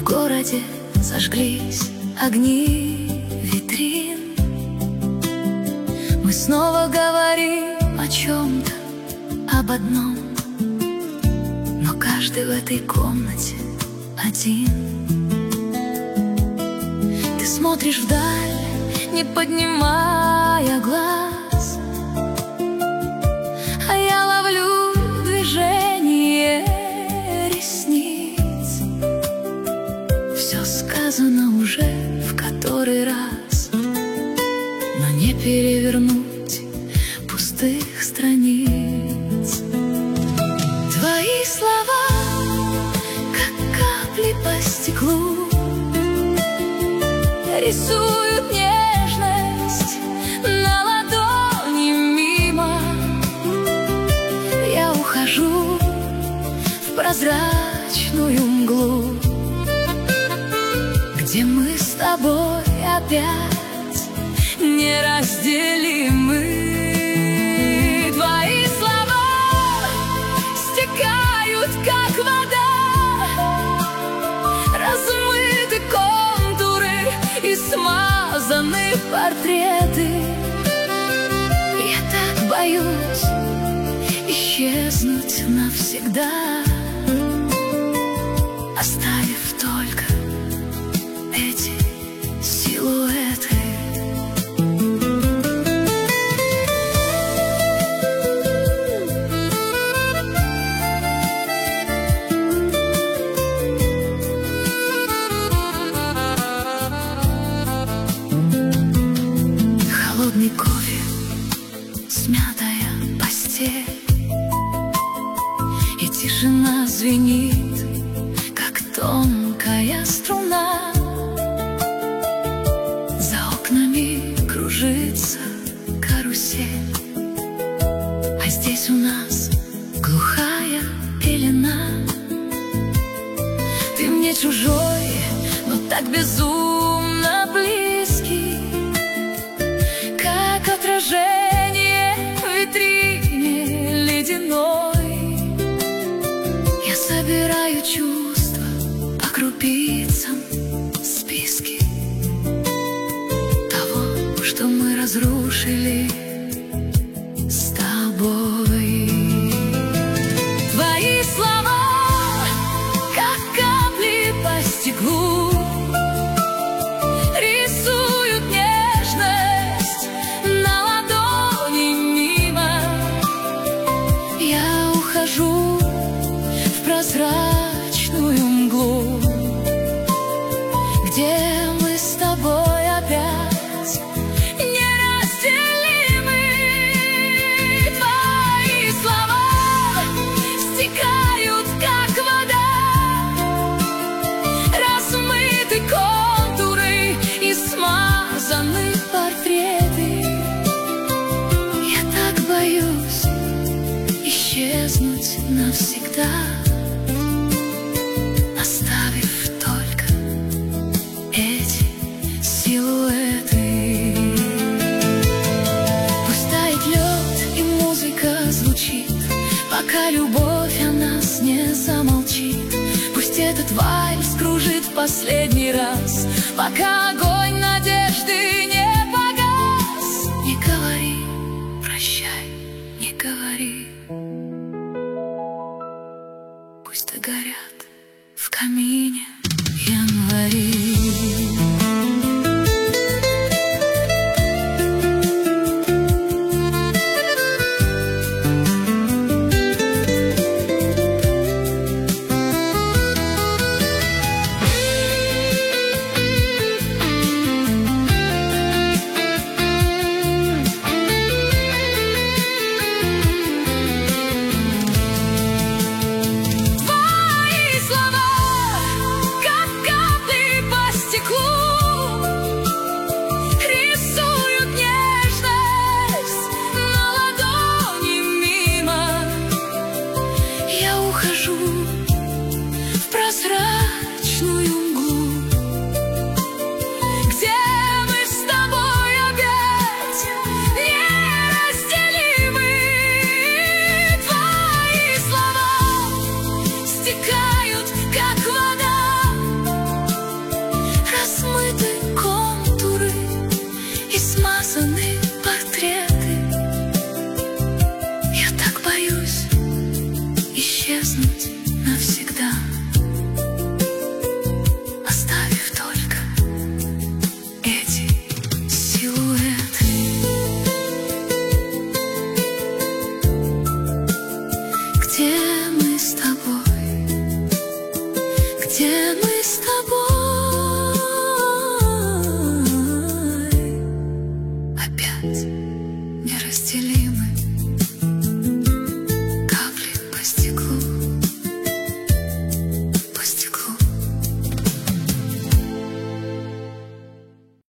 В городе зажглись огни витрин. Мы снова говорим о чем-то, об одном, но каждый в этой комнате один. Ты смотришь вдаль, не поднимая глаз, а я ловлю движение ресниц. Все сказано уже в который раз, но не перевернуть пустых страниц. Твои слова, как капли по стеклу, рисуют нежность на ладони мимо. Я ухожу в прозрачную мглу, где мы с тобой опять неразделимы. Твои слова стекают, как вода, размыты контуры и смазаны портреты. Я так боюсь исчезнуть навсегда, оставив только эти силуэты. Холодный кофе, смятая постель, и тишина звенит, как тонкая струна. За окнами кружится карусель, а здесь у нас глухая пелена. Ты мне чужой, но так безумно близкий, как отражение в витрине ледяной. Я собираю чувства по крупицам, списки того, что мы разрушили с тобой. Твои слова, как капли по стеклу, рисуют нежность на ладони мимо. Я ухожу в прозрачную мглу, где мы с тобой опять неразделимы. Твои слова стекают, как вода, размыты контуры и смазаны портреты. Я так боюсь исчезнуть навсегда, оставив только эти силуэты. Пусть тает лед и музыка звучит, пока любовь о нас не замолчит. Пусть этот вальс кружит в последний раз, пока огонь надежды не погас. Не говори прощай, не говори, пусть догорят в камине январи. Твои слова, как капли по исчезнуть навсегда.